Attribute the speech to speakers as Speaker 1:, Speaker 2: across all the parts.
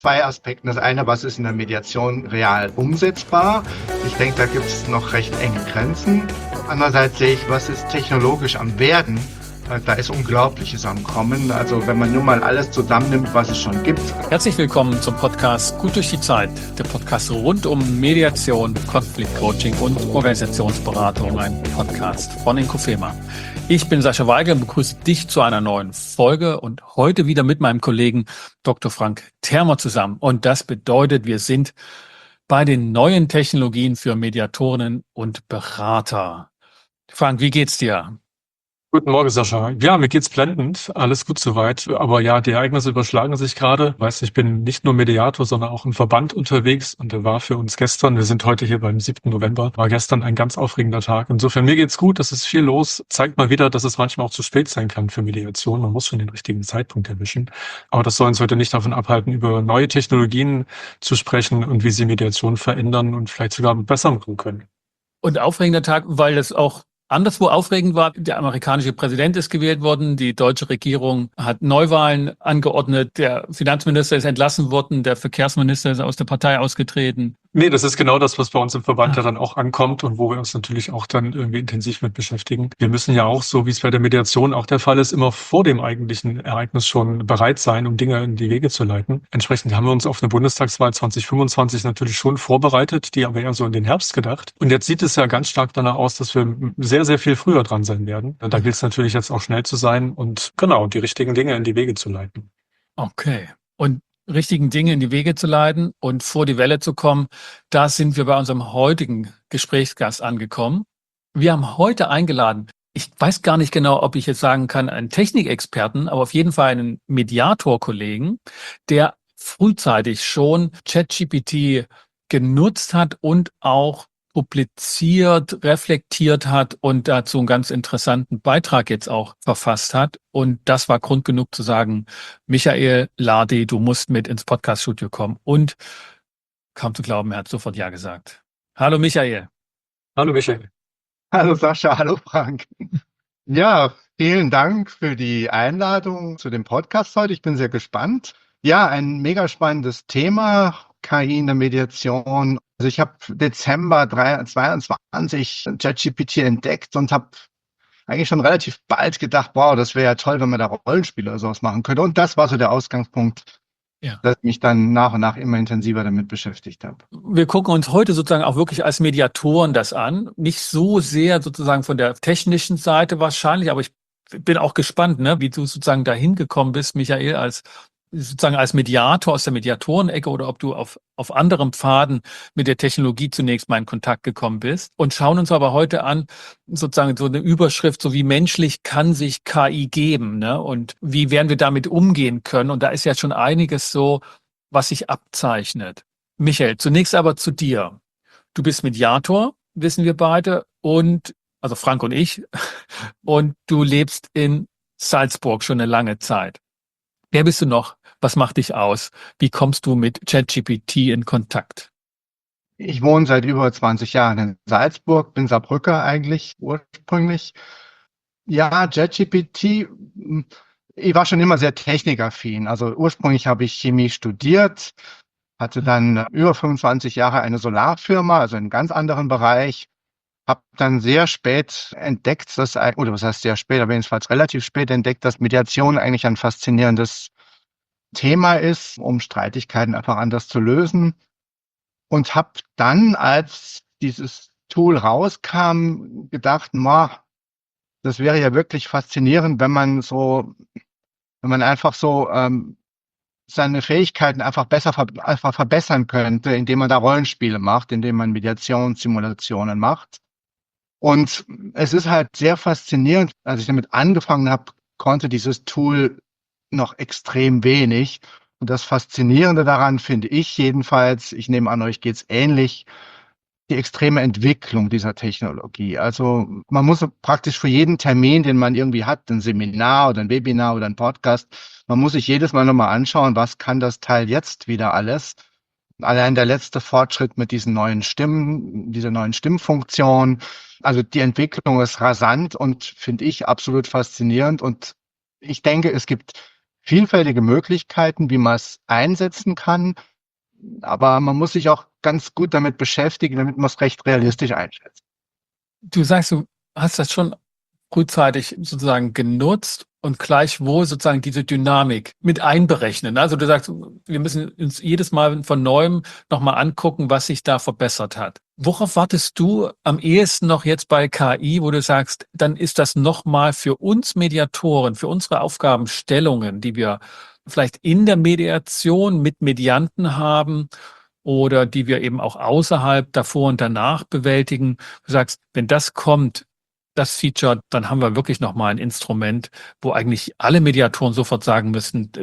Speaker 1: Zwei Aspekten. Das eine, was ist in der Mediation real umsetzbar? Ich denke, da gibt es noch recht enge Grenzen. Andererseits sehe ich, was ist technologisch am Werden? Da ist Unglaubliches am Kommen. Also wenn man nur mal alles zusammennimmt, was es schon gibt.
Speaker 2: Herzlich willkommen zum Podcast Gut durch die Zeit. Der Podcast rund um Mediation, Konfliktcoaching und Organisationsberatung. Ein Podcast von Inkofema. Ich bin Sascha Weigel und begrüße dich zu einer neuen Folge und heute wieder mit meinem Kollegen Dr. Frank Thermer zusammen. Und das bedeutet, wir sind bei den neuen Technologien für Mediatorinnen und Berater. Frank, wie geht's dir?
Speaker 3: Guten Morgen, Sascha. Ja, mir geht's blendend. Alles gut soweit. Aber ja, die Ereignisse überschlagen sich gerade. Weißt, ich bin nicht nur Mediator, sondern auch im Verband unterwegs. Und der war für uns gestern, wir sind heute hier beim 7. November, war gestern ein ganz aufregender Tag. Insofern, mir geht's gut. Es ist viel los. Zeigt mal wieder, dass es manchmal auch zu spät sein kann für Mediation. Man muss schon den richtigen Zeitpunkt erwischen. Aber das soll uns heute nicht davon abhalten, über neue Technologien zu sprechen und wie sie Mediation verändern und vielleicht sogar besser machen können.
Speaker 2: Und aufregender Tag, weil das auch anderswo aufregend war. Der amerikanische Präsident ist gewählt worden, die deutsche Regierung hat Neuwahlen angeordnet, der Finanzminister ist entlassen worden, der Verkehrsminister ist aus der Partei ausgetreten.
Speaker 3: Nee, das ist genau das, was bei uns im Verband ja dann auch ankommt und wo wir uns natürlich auch dann irgendwie intensiv mit beschäftigen. Wir müssen ja auch, so wie es bei der Mediation auch der Fall ist, immer vor dem eigentlichen Ereignis schon bereit sein, um Dinge in die Wege zu leiten. Entsprechend haben wir uns auf eine Bundestagswahl 2025 natürlich schon vorbereitet, die aber eher so in den Herbst gedacht. Und jetzt sieht es ja ganz stark danach aus, dass wir sehr, sehr viel früher dran sein werden. Da gilt es natürlich jetzt auch schnell zu sein und genau, die richtigen Dinge in die Wege zu leiten.
Speaker 2: Okay. Und richtigen Dinge in die Wege zu leiten und vor die Welle zu kommen, da sind wir bei unserem heutigen Gesprächsgast angekommen. Wir haben heute eingeladen, ich weiß gar nicht genau, ob ich jetzt sagen kann, einen Technikexperten, aber auf jeden Fall einen Mediator-Kollegen, der frühzeitig schon ChatGPT genutzt hat und auch publiziert, reflektiert hat und dazu einen ganz interessanten Beitrag jetzt auch verfasst hat. Und das war Grund genug zu sagen, Michael Lardi, du musst mit ins Podcast-Studio kommen. Und kaum zu glauben, er hat sofort Ja gesagt. Hallo Michael.
Speaker 3: Hallo Michael.
Speaker 1: Hallo Sascha, hallo Frank. Ja, vielen Dank für die Einladung zu dem Podcast heute. Ich bin sehr gespannt. Ja, ein mega spannendes Thema, KI in der Mediation. Also ich habe Dezember 2022 ChatGPT entdeckt und habe eigentlich schon relativ bald gedacht, wow, das wäre ja toll, wenn man da Rollenspiele oder sowas machen könnte. Und das war so der Ausgangspunkt, dass ich mich dann nach und nach immer intensiver damit beschäftigt habe.
Speaker 2: Wir gucken uns heute sozusagen auch wirklich als Mediatoren das an. Nicht so sehr sozusagen von der technischen Seite wahrscheinlich, aber ich bin auch gespannt, ne, wie du sozusagen dahin gekommen bist, Michael, als Mediator aus der Mediatorenecke oder ob du auf anderem Pfaden mit der Technologie zunächst mal in Kontakt gekommen bist. Und schauen uns aber heute an, sozusagen so eine Überschrift, so wie menschlich kann sich KI geben, ne? Und wie werden wir damit umgehen können? Und da ist ja schon einiges so, was sich abzeichnet. Michael, zunächst aber zu dir. Du bist Mediator, wissen wir beide, und also Frank und ich, und du lebst in Salzburg schon eine lange Zeit. Wer bist du noch? Was macht dich aus? Wie kommst du mit ChatGPT in Kontakt?
Speaker 1: Ich wohne seit über 20 Jahren in Salzburg, bin Saarbrücker eigentlich ursprünglich. Ja, ChatGPT, ich war schon immer sehr technikaffin. Also ursprünglich habe ich Chemie studiert, hatte dann über 25 Jahre eine Solarfirma, also in einem ganz anderen Bereich. Habe dann sehr spät entdeckt, oder was heißt sehr spät, aber jedenfalls relativ spät entdeckt, dass Mediation eigentlich ein faszinierendes Thema ist, um Streitigkeiten einfach anders zu lösen. Und habe dann, als dieses Tool rauskam, gedacht, das wäre ja wirklich faszinierend, wenn man einfach so seine Fähigkeiten einfach einfach verbessern könnte, indem man da Rollenspiele macht, indem man Mediationssimulationen macht. Und es ist halt sehr faszinierend, als ich damit angefangen habe, konnte dieses Tool noch extrem wenig. Und das Faszinierende daran finde ich jedenfalls, ich nehme an, euch geht's ähnlich, die extreme Entwicklung dieser Technologie. Also man muss praktisch für jeden Termin, den man irgendwie hat, ein Seminar oder ein Webinar oder ein Podcast, man muss sich jedes Mal nochmal anschauen, was kann das Teil jetzt wieder alles. Allein der letzte Fortschritt mit diesen neuen Stimmen, dieser neuen Stimmfunktion. Also die Entwicklung ist rasant und finde ich absolut faszinierend. Und ich denke, es gibt vielfältige Möglichkeiten, wie man es einsetzen kann, aber man muss sich auch ganz gut damit beschäftigen, damit man es recht realistisch einschätzt.
Speaker 2: Du sagst, du hast das schon frühzeitig sozusagen genutzt und gleichwohl sozusagen diese Dynamik mit einberechnen. Also du sagst, wir müssen uns jedes Mal von Neuem nochmal angucken, was sich da verbessert hat. Worauf wartest du am ehesten noch jetzt bei KI, wo du sagst, dann ist das nochmal für uns Mediatoren, für unsere Aufgabenstellungen, die wir vielleicht in der Mediation mit Medianten haben oder die wir eben auch außerhalb davor und danach bewältigen. Du sagst, wenn das kommt, das Feature, dann haben wir wirklich nochmal ein Instrument, wo eigentlich alle Mediatoren sofort sagen müssen,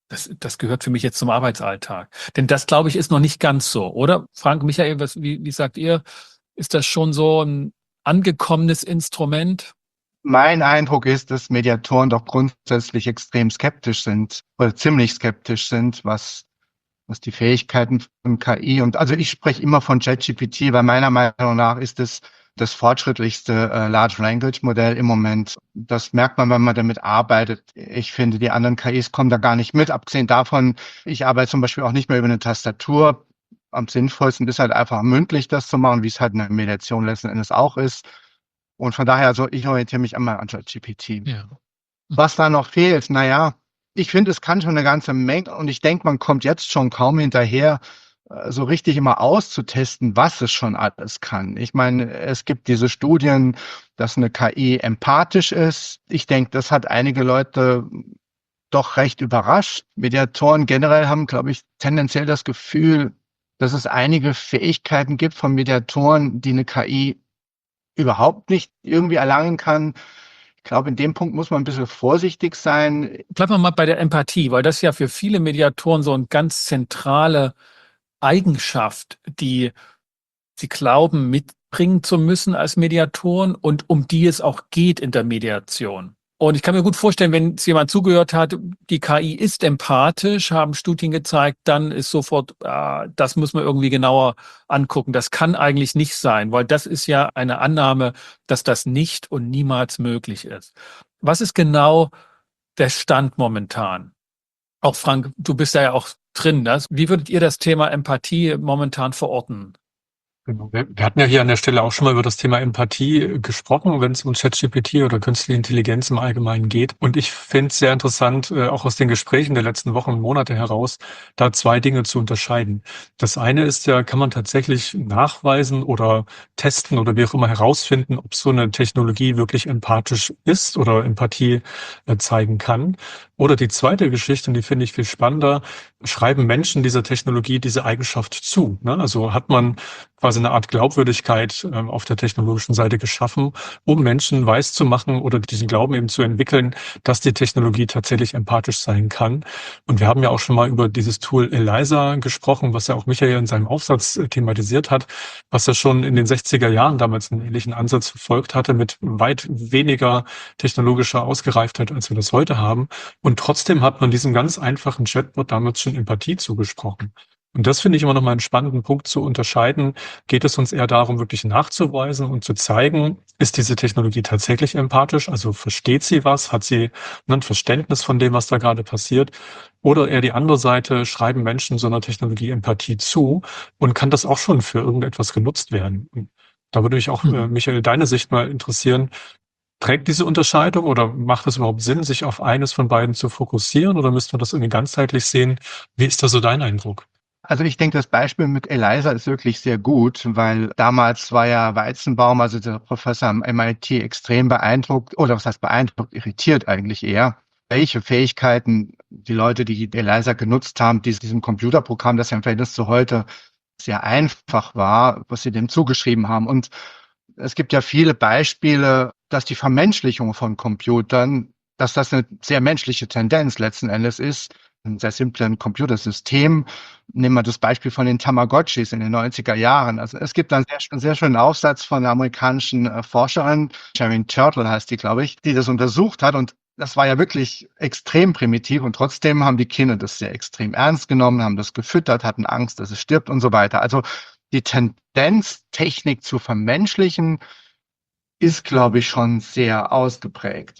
Speaker 2: das gehört für mich jetzt zum Arbeitsalltag. Denn das, glaube ich, ist noch nicht ganz so, oder? Frank, Michael, wie sagt ihr? Ist das schon so ein angekommenes Instrument?
Speaker 1: Mein Eindruck ist, dass Mediatoren doch grundsätzlich extrem skeptisch sind oder ziemlich skeptisch sind, was die Fähigkeiten von KI und also ich spreche immer von ChatGPT, weil meiner Meinung nach ist es das fortschrittlichste Large Language Modell im Moment. Das merkt man, wenn man damit arbeitet. Ich finde, die anderen KIs kommen da gar nicht mit. Abgesehen davon, ich arbeite zum Beispiel auch nicht mehr über eine Tastatur. Am sinnvollsten ist halt einfach mündlich das zu machen, wie es halt in der Mediation letzten Endes auch ist. Und von daher, also ich orientiere mich einmal an ChatGPT.
Speaker 2: Ja.
Speaker 1: Was da noch fehlt, naja, ich finde, es kann schon eine ganze Menge und ich denke, man kommt jetzt schon kaum hinterher, so richtig immer auszutesten, was es schon alles kann. Ich meine, es gibt diese Studien, dass eine KI empathisch ist. Ich denke, das hat einige Leute doch recht überrascht. Mediatoren generell haben, glaube ich, tendenziell das Gefühl, dass es einige Fähigkeiten gibt von Mediatoren, die eine KI überhaupt nicht irgendwie erlangen kann. Ich glaube, in dem Punkt muss man ein bisschen vorsichtig sein.
Speaker 2: Bleiben wir mal bei der Empathie, weil das ja für viele Mediatoren so eine ganz zentrale Eigenschaft, die sie glauben, mitbringen zu müssen als Mediatoren und um die es auch geht in der Mediation. Und ich kann mir gut vorstellen, wenn es jemand zugehört hat, die KI ist empathisch, haben Studien gezeigt, dann ist sofort, das muss man irgendwie genauer angucken. Das kann eigentlich nicht sein, weil das ist ja eine Annahme, dass das nicht und niemals möglich ist. Was ist genau der Stand momentan? Auch Frank, du bist da ja auch drin. Ne? Wie würdet ihr das Thema Empathie momentan verorten?
Speaker 3: Genau. Wir hatten ja hier an der Stelle auch schon mal über das Thema Empathie gesprochen, wenn es um ChatGPT oder künstliche Intelligenz im Allgemeinen geht. Und ich finde es sehr interessant, auch aus den Gesprächen der letzten Wochen und Monate heraus, da zwei Dinge zu unterscheiden. Das eine ist ja, kann man tatsächlich nachweisen oder testen oder wie auch immer herausfinden, ob so eine Technologie wirklich empathisch ist oder Empathie zeigen kann. Oder die zweite Geschichte, und die finde ich viel spannender, schreiben Menschen dieser Technologie diese Eigenschaft zu. Ne? Also hat man quasi eine Art Glaubwürdigkeit auf der technologischen Seite geschaffen, um Menschen weiszumachen oder diesen Glauben eben zu entwickeln, dass die Technologie tatsächlich empathisch sein kann. Und wir haben ja auch schon mal über dieses Tool ELIZA gesprochen, was ja auch Michael in seinem Aufsatz thematisiert hat, was ja schon in den 60er Jahren damals einen ähnlichen Ansatz verfolgt hatte, mit weit weniger technologischer Ausgereiftheit, als wir das heute haben. Und trotzdem hat man diesem ganz einfachen Chatbot damals schon Empathie zugesprochen. Und das finde ich immer noch mal einen spannenden Punkt zu unterscheiden. Geht es uns eher darum, wirklich nachzuweisen und zu zeigen, ist diese Technologie tatsächlich empathisch? Also versteht sie was? Hat sie ein Verständnis von dem, was da gerade passiert? Oder eher die andere Seite, schreiben Menschen so einer Technologie Empathie zu und kann das auch schon für irgendetwas genutzt werden? Und da würde mich auch, Michael, deine Sicht mal interessieren. Trägt diese Unterscheidung oder macht es überhaupt Sinn, sich auf eines von beiden zu fokussieren oder müsste man das irgendwie ganzheitlich sehen? Wie ist da so dein Eindruck?
Speaker 1: Also ich denke, das Beispiel mit ELIZA ist wirklich sehr gut, weil damals war ja Weizenbaum, also der Professor am MIT, extrem beeindruckt, oder was heißt beeindruckt, irritiert eigentlich eher, welche Fähigkeiten die Leute, die ELIZA genutzt haben, diesem Computerprogramm, das ja im Verhältnis zu heute sehr einfach war, was sie dem zugeschrieben haben. Und es gibt ja viele Beispiele, dass die Vermenschlichung von Computern, dass das eine sehr menschliche Tendenz letzten Endes ist. Ein sehr simplen Computersystem. Nehmen wir das Beispiel von den Tamagotchis in den 90er Jahren. Also es gibt einen sehr schönen Aufsatz von einer amerikanischen Forscherin, Sharon Turtle heißt die, glaube ich, die das untersucht hat. Und das war ja wirklich extrem primitiv und trotzdem haben die Kinder das sehr extrem ernst genommen, haben das gefüttert, hatten Angst, dass es stirbt und so weiter. Also die Tendenz, Technik zu vermenschlichen, ist, glaube ich, schon sehr ausgeprägt.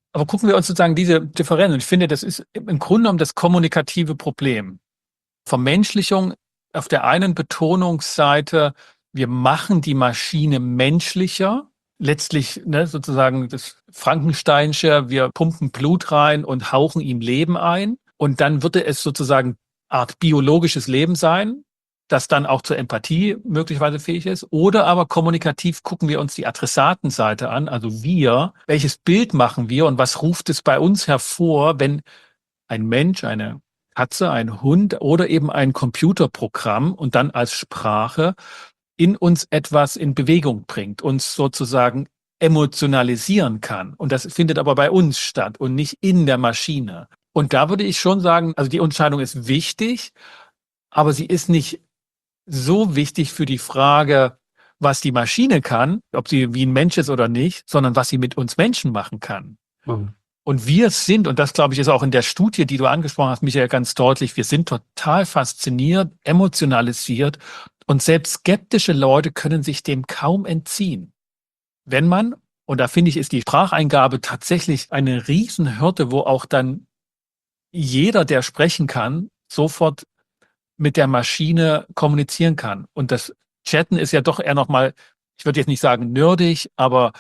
Speaker 2: Aber gucken wir uns sozusagen diese Differenz. Und ich finde, das ist im Grunde genommen das kommunikative Problem. Vermenschlichung auf der einen Betonungsseite, wir machen die Maschine menschlicher, letztlich sozusagen das Frankensteinsche, wir pumpen Blut rein und hauchen ihm Leben ein und dann würde es sozusagen Art biologisches Leben sein, das dann auch zur Empathie möglicherweise fähig ist. Oder aber kommunikativ gucken wir uns die Adressatenseite an, also wir, welches Bild machen wir und was ruft es bei uns hervor, wenn ein Mensch, eine Katze, ein Hund oder eben ein Computerprogramm und dann als Sprache in uns etwas in Bewegung bringt, uns sozusagen emotionalisieren kann. Und das findet aber bei uns statt und nicht in der Maschine. Und da würde ich schon sagen, also die Unterscheidung ist wichtig, aber sie ist nicht so wichtig für die Frage, was die Maschine kann, ob sie wie ein Mensch ist oder nicht, sondern was sie mit uns Menschen machen kann.
Speaker 3: Mhm.
Speaker 2: Und wir sind, und das glaube ich ist auch in der Studie, die du angesprochen hast, Michael, ganz deutlich, wir sind total fasziniert, emotionalisiert und selbst skeptische Leute können sich dem kaum entziehen. Wenn man, und da finde ich, ist die Spracheingabe tatsächlich eine Riesenhürde, wo auch dann jeder, der sprechen kann, sofort mit der Maschine kommunizieren kann. Und das Chatten ist ja doch eher nochmal, ich würde jetzt nicht sagen nerdig, aber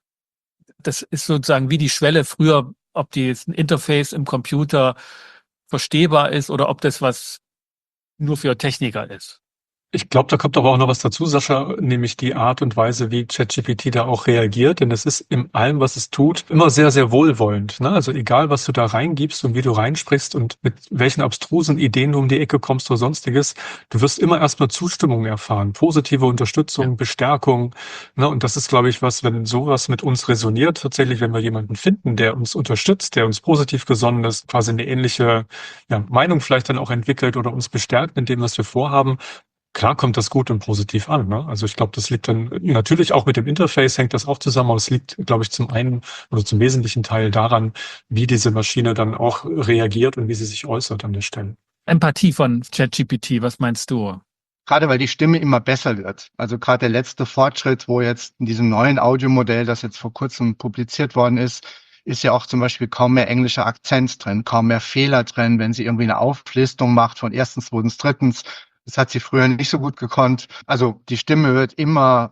Speaker 2: das ist sozusagen wie die Schwelle früher, ob die jetzt ein Interface im Computer verstehbar ist oder ob das was nur für Techniker ist.
Speaker 3: Ich glaube, da kommt aber auch noch was dazu, Sascha, nämlich die Art und Weise, wie ChatGPT da auch reagiert. Denn es ist in allem, was es tut, immer sehr, sehr wohlwollend. Ne? Also egal, was du da reingibst und wie du reinsprichst und mit welchen abstrusen Ideen du um die Ecke kommst oder sonstiges, du wirst immer erstmal Zustimmung erfahren, positive Unterstützung, Bestärkung. Ne? Und das ist, glaube ich, was, wenn sowas mit uns resoniert, tatsächlich, wenn wir jemanden finden, der uns unterstützt, der uns positiv gesonnen ist, quasi eine ähnliche Meinung vielleicht dann auch entwickelt oder uns bestärkt in dem, was wir vorhaben. Klar kommt das gut und positiv an. Ne? Also ich glaube, das liegt dann natürlich auch mit dem Interface, hängt das auch zusammen, aber es liegt, glaube ich, zum einen oder zum wesentlichen Teil daran, wie diese Maschine dann auch reagiert und wie sie sich äußert an der Stelle.
Speaker 2: Empathie von ChatGPT, was meinst du?
Speaker 1: Gerade weil die Stimme immer besser wird. Also gerade der letzte Fortschritt, wo jetzt in diesem neuen Audiomodell, das jetzt vor kurzem publiziert worden ist ja auch zum Beispiel kaum mehr englischer Akzent drin, kaum mehr Fehler drin, wenn sie irgendwie eine Auflistung macht von erstens, zweitens, drittens. Das hat sie früher nicht so gut gekonnt. Also die Stimme wird immer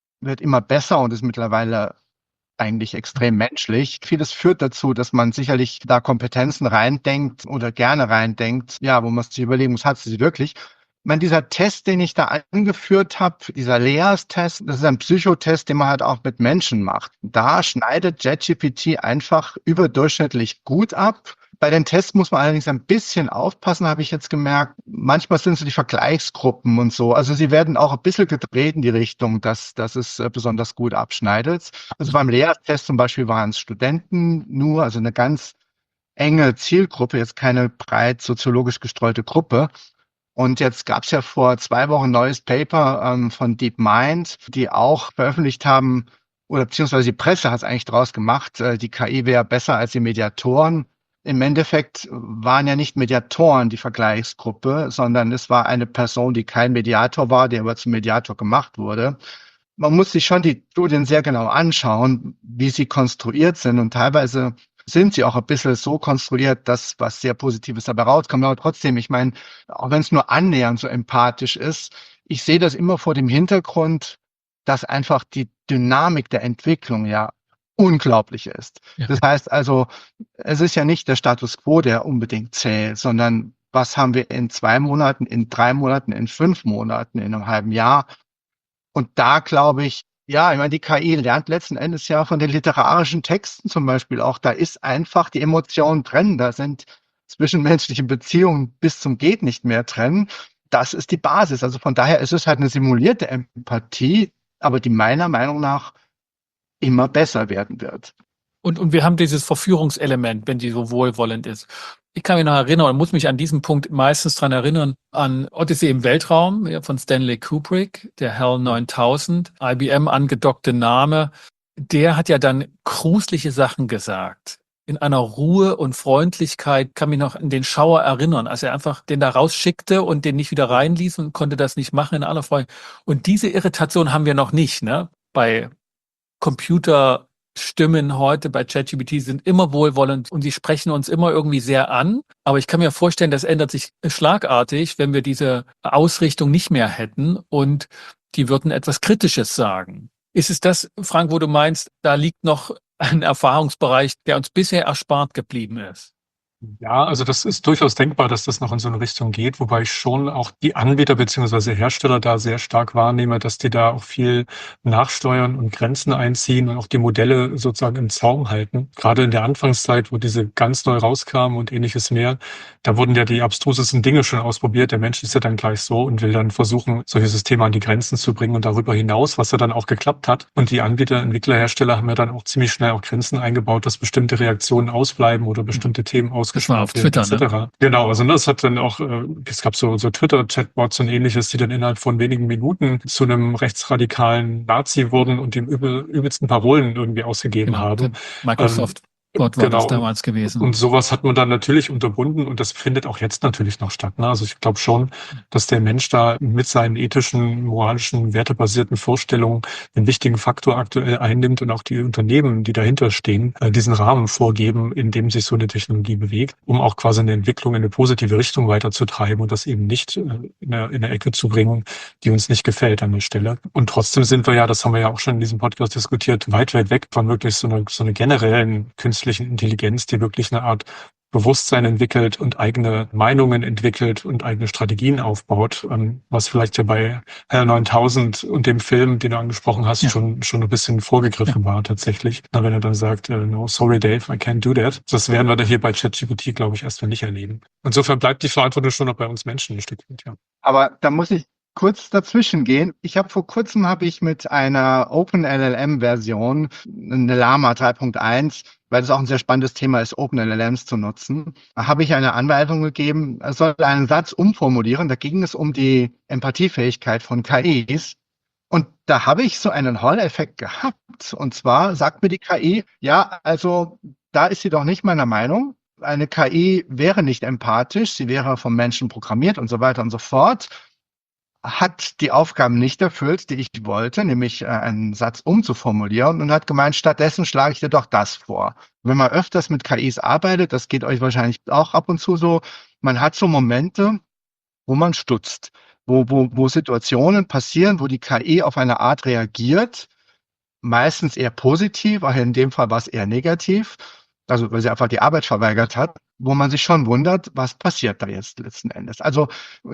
Speaker 1: besser und ist mittlerweile eigentlich extrem menschlich. Vieles führt dazu, dass man sicherlich da Kompetenzen reindenkt oder gerne reindenkt, ja, wo man sich überlegen muss, hat sie wirklich? Ich meine, dieser Test, den ich da angeführt habe, dieser LEAS-Test, das ist ein Psychotest, den man halt auch mit Menschen macht. Da schneidet ChatGPT einfach überdurchschnittlich gut ab. Bei den Tests muss man allerdings ein bisschen aufpassen, habe ich jetzt gemerkt. Manchmal sind so die Vergleichsgruppen und so. Also sie werden auch ein bisschen gedreht in die Richtung, dass es besonders gut abschneidet. Also beim LEAS-Test zum Beispiel waren es Studenten nur, also eine ganz enge Zielgruppe, jetzt keine breit soziologisch gestreute Gruppe. Und jetzt gab es ja vor 2 Wochen ein neues Paper von DeepMind, die auch veröffentlicht haben, oder beziehungsweise die Presse hat es eigentlich draus gemacht, die KI wäre besser als die Mediatoren. Im Endeffekt waren ja nicht Mediatoren die Vergleichsgruppe, sondern es war eine Person, die kein Mediator war, der aber zum Mediator gemacht wurde. Man muss sich schon die Studien sehr genau anschauen, wie sie konstruiert sind. Und teilweise sind sie auch ein bisschen so konstruiert, dass was sehr Positives dabei rauskommt. Aber trotzdem, ich meine, auch wenn es nur annähernd so empathisch ist, ich sehe das immer vor dem Hintergrund, dass einfach die Dynamik der Entwicklung ja unglaublich ist.
Speaker 2: Ja.
Speaker 1: Das heißt also, es ist ja nicht der Status quo, der unbedingt zählt, sondern was haben wir in 2 Monaten, in 3 Monaten, in 5 Monaten, in einem halben Jahr? Und da glaube ich, ja, ich meine, die KI lernt letzten Endes ja von den literarischen Texten zum Beispiel auch. Da ist einfach die Emotion drin. Da sind zwischenmenschliche Beziehungen bis zum geht nicht mehr drin. Das ist die Basis. Also von daher ist es halt eine simulierte Empathie, aber die meiner Meinung nach immer besser werden wird.
Speaker 2: Und wir haben dieses Verführungselement, wenn die so wohlwollend ist. Ich kann mich noch erinnern und muss mich an diesem Punkt meistens dran erinnern, an Odyssee im Weltraum von Stanley Kubrick, der HAL 9000, IBM angedockte Name. Der hat ja dann gruselige Sachen gesagt. In einer Ruhe und Freundlichkeit, kann mich noch an den Schauer erinnern, als er einfach den da rausschickte und den nicht wieder reinließ und konnte das nicht machen in aller Freude. Und diese Irritation haben wir noch nicht, ne? Bei Computer Stimmen heute bei ChatGPT sind immer wohlwollend und sie sprechen uns immer irgendwie sehr an. Aber ich kann mir vorstellen, das ändert sich schlagartig, wenn wir diese Ausrichtung nicht mehr hätten und die würden etwas Kritisches sagen. Ist es das, Frank, wo du meinst, da liegt noch ein Erfahrungsbereich, der uns bisher erspart geblieben ist?
Speaker 3: Ja, also das ist durchaus denkbar, dass das noch in so eine Richtung geht, wobei ich schon auch die Anbieter beziehungsweise Hersteller da sehr stark wahrnehme, dass die da auch viel nachsteuern und Grenzen einziehen und auch die Modelle sozusagen im Zaum halten. Gerade in der Anfangszeit, wo diese ganz neu rauskamen und Ähnliches mehr, da wurden ja die abstrusesten Dinge schon ausprobiert. Der Mensch ist ja dann gleich so und will dann versuchen, solche Systeme an die Grenzen zu bringen und darüber hinaus, was ja dann auch geklappt hat. Und die Anbieter, Entwickler, Hersteller haben ja dann auch ziemlich schnell auch Grenzen eingebaut, dass bestimmte Reaktionen ausbleiben oder bestimmte Themen
Speaker 2: Das war auf
Speaker 3: werden,
Speaker 2: Twitter, ne?
Speaker 3: etc. Genau, also das hat dann auch, es gab so Twitter-Chatbots und Ähnliches, die dann innerhalb von wenigen Minuten zu einem rechtsradikalen Nazi wurden und dem übelsten Parolen irgendwie ausgegeben
Speaker 2: Genau, der
Speaker 3: haben.
Speaker 2: Microsoft-Bot war das
Speaker 3: Genau.
Speaker 2: damals gewesen.
Speaker 3: Und sowas hat man dann natürlich unterbunden und das findet auch jetzt natürlich noch statt. Ne? Also ich glaube schon, dass der Mensch da mit seinen ethischen, moralischen, wertebasierten Vorstellungen einen wichtigen Faktor aktuell einnimmt und auch die Unternehmen, die dahinter stehen, diesen Rahmen vorgeben, in dem sich so eine Technologie bewegt, um auch quasi eine Entwicklung in eine positive Richtung weiterzutreiben und das eben nicht in eine Ecke zu bringen, die uns nicht gefällt an der Stelle. Und trotzdem sind wir ja, das haben wir ja auch schon in diesem Podcast diskutiert, weit, weit weg von wirklich so einer generellen künstlichen Intelligenz, die wirklich eine Art Bewusstsein entwickelt und eigene Meinungen entwickelt und eigene Strategien aufbaut, was vielleicht ja bei HAL 9000 und dem Film, den du angesprochen hast, schon ein bisschen vorgegriffen war tatsächlich. Na, wenn er dann sagt, no, sorry Dave, I can't do that. Das werden wir da hier bei ChatGPT, glaube ich, erstmal nicht erleben. Insofern bleibt die Verantwortung schon noch bei uns Menschen ein Stück weit, ja.
Speaker 1: Aber da muss ich kurz dazwischen gehen. Vor kurzem habe ich mit einer OpenLLM-Version, eine Llama 3.1, weil es auch ein sehr spannendes Thema ist, OpenLLMs zu nutzen, habe ich eine Anweisung gegeben, es soll einen Satz umformulieren. Da ging es um die Empathiefähigkeit von KIs. Und da habe ich so einen Hall-Effekt gehabt. Und zwar sagt mir die KI, ja, also da ist sie doch nicht meiner Meinung. Eine KI wäre nicht empathisch, sie wäre vom Menschen programmiert und so weiter und so fort, hat die Aufgaben nicht erfüllt, die ich wollte, nämlich einen Satz umzuformulieren und hat gemeint, stattdessen schlage ich dir doch das vor. Wenn man öfters mit KIs arbeitet, das geht euch wahrscheinlich auch ab und zu so, man hat so Momente, wo man stutzt, wo Situationen passieren, wo die KI auf eine Art reagiert, meistens eher positiv, aber in dem Fall war es eher negativ, also weil sie einfach die Arbeit verweigert hat, wo man sich schon wundert, was passiert da jetzt letzten Endes. Also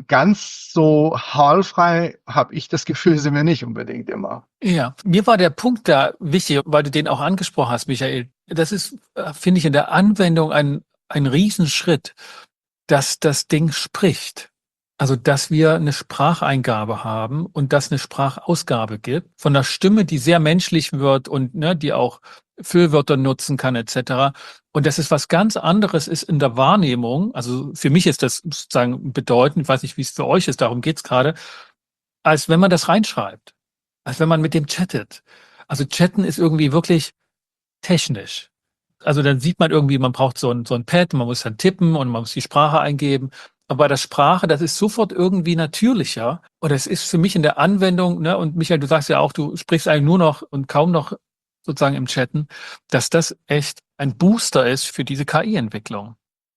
Speaker 1: ganz so haarfrei habe ich das Gefühl, sind wir nicht unbedingt immer.
Speaker 2: Ja, mir war der Punkt da wichtig, weil du den auch angesprochen hast, Michael. Das ist, finde ich, in der Anwendung ein Riesenschritt, dass das Ding spricht. Also, dass wir eine Spracheingabe haben und dass eine Sprachausgabe gibt von einer Stimme, die sehr menschlich wird und ne, die auch Füllwörter nutzen kann etc. Und dass es was ganz anderes ist in der Wahrnehmung. Also für mich ist das sozusagen bedeutend, ich weiß nicht, wie es für euch ist, darum geht's gerade, als wenn man das reinschreibt, als wenn man mit dem chattet. Also chatten ist irgendwie wirklich technisch. Also dann sieht man irgendwie, man braucht so ein Pad, man muss dann tippen und man muss die Sprache eingeben. Aber bei der Sprache, das ist sofort irgendwie natürlicher. Und es ist für mich in der Anwendung, ne, und Michael, du sagst ja auch, du sprichst eigentlich nur noch und kaum noch sozusagen im Chatten, dass das echt ein Booster ist für diese KI-Entwicklung.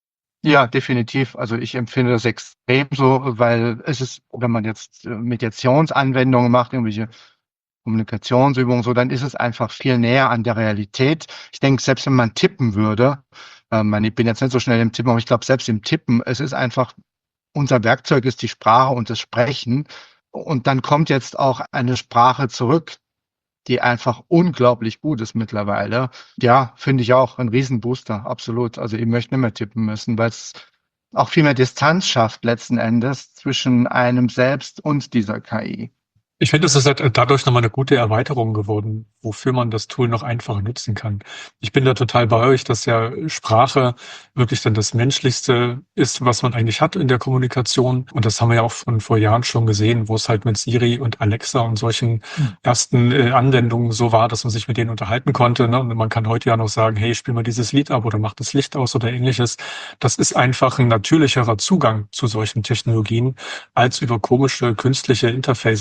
Speaker 1: Ja, definitiv. Also ich empfinde das extrem so, weil es ist, wenn man jetzt Meditationsanwendungen macht, irgendwelche Kommunikationsübungen, so, dann ist es einfach viel näher an der Realität. Ich denke, selbst wenn man tippen würde, ich bin jetzt nicht so schnell im Tippen, aber ich glaube, selbst im Tippen, es ist einfach, unser Werkzeug ist die Sprache und das Sprechen. Und dann kommt jetzt auch eine Sprache zurück, die einfach unglaublich gut ist mittlerweile. Ja, finde ich auch ein Riesenbooster, absolut. Also ich möchte nicht mehr tippen müssen, weil es auch viel mehr Distanz schafft letzten Endes zwischen einem selbst und dieser KI.
Speaker 3: Ich finde, es ist halt dadurch nochmal eine gute Erweiterung geworden, wofür man das Tool noch einfacher nutzen kann. Ich bin da total bei euch, dass ja Sprache wirklich dann das Menschlichste ist, was man eigentlich hat in der Kommunikation. Und das haben wir ja auch von vor Jahren schon gesehen, wo es halt mit Siri und Alexa und solchen ersten Anwendungen so war, dass man sich mit denen unterhalten konnte. Ne? Und man kann heute ja noch sagen, hey, spiel mal dieses Lied ab oder mach das Licht aus oder ähnliches. Das ist einfach ein natürlicherer Zugang zu solchen Technologien, als über komische künstliche Interfaces dann mit